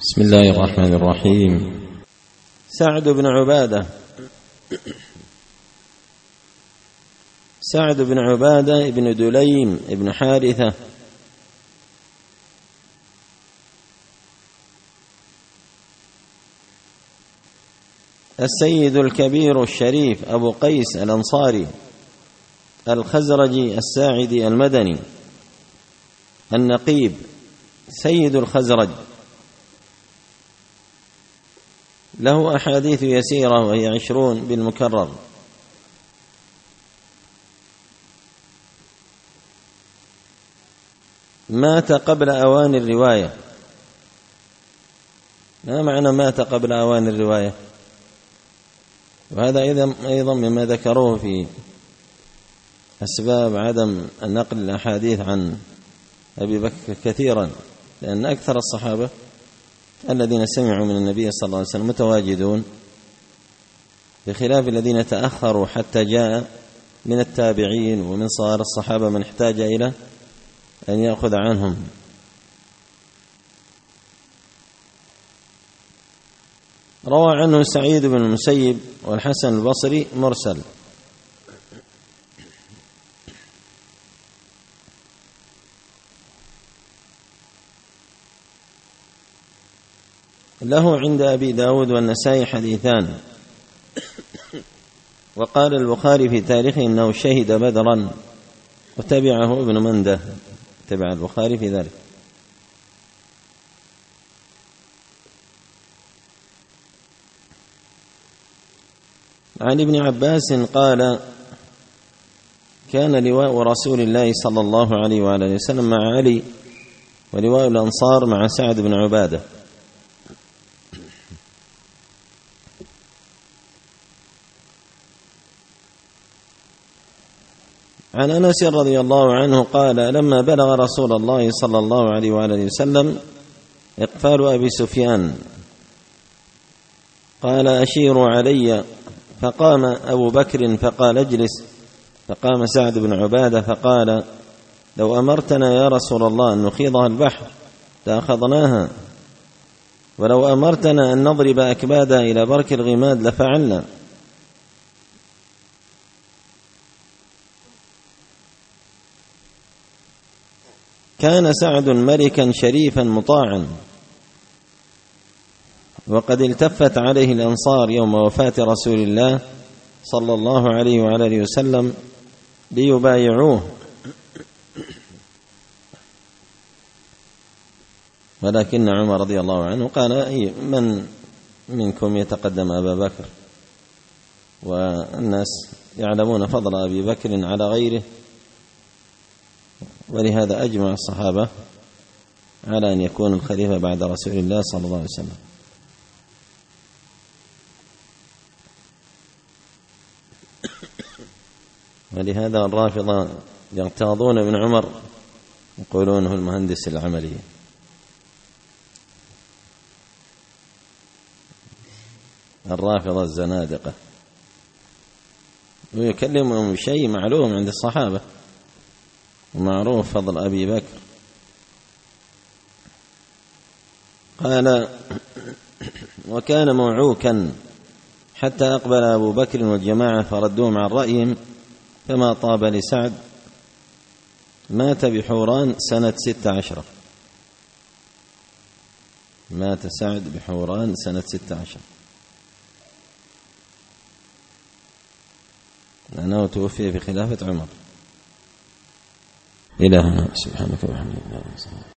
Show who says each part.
Speaker 1: بسم الله الرحمن الرحيم.
Speaker 2: سعد بن عبادة بن دليم بن حارثة السيد الكبير الشريف أبو قيس الأنصاري الخزرجي الساعدي المدني النقيب سيد الخزرج، له أحاديث يسيرة وهي 20 بالمكرر. مات قبل أوان الرواية. ما معنى مات قبل أوان الرواية؟ وهذا أيضا مما ذكروه في أسباب عدم نقل الأحاديث عن أبي بكر كثيرا، لأن أكثر الصحابة الذين سمعوا من النبي صلى الله عليه وسلم متواجدون، بخلاف الذين تأخروا حتى جاء من التابعين ومن صغار الصحابة من احتاج إلى أن يأخذ عنهم. روى عنه سعيد بن المسيب والحسن البصري مرسل. له عند أبي داود والنسائي حديثان، وقال البخاري في تاريخه إنه شهد بدرا، وتبعه ابن منده، تبع البخاري في ذلك. عن ابن عباس قال: كان لواء رسول الله صلى الله عليه وآله وسلم مع علي، ولواء الأنصار مع سعد بن عبادة. عن أنس رضي الله عنه قال: لما بلغ رسول الله صلى الله عليه وآله وسلم إقفال أبي سفيان قال: أشيروا علي، فقام أبو بكر فقال: اجلس. فقام سعد بن عبادة فقال: لو أمرتنا يا رسول الله أن نخيضها البحر لأخذناها، ولو أمرتنا أن نضرب أكبادها إلى برك الغماد لفعلنا. كان سعد ملكا شريفا مطاعا، وقد التفت عليه الأنصار يوم وفاة رسول الله صلى الله عليه وعلى آله وسلم ليبايعوه، ولكن عمر رضي الله عنه قال: من منكم يتقدم أبا بكر؟ والناس يعلمون فضل أبي بكر على غيره، ولهذا أجمع الصحابة على أن يكون الخليفة بعد رسول الله صلى الله عليه وسلم. ولهذا الرافضة يغتاظون ابن عمر، يقولون هو المهندس العملي. الرافضة الزنادقة، ويكلمهم بشيء معلوم عند الصحابة ومعروف فضل أبي بكر. قال: وكان موعوكا حتى أقبل أبو بكر والجماعة فردوهم عن رأيهم فما طاب لسعد. مات بحوران سنة 16. مات سعد بحوران سنة 16، لأنه توفي في خلافة عمر. إلهنا سبحانك وبحمدك.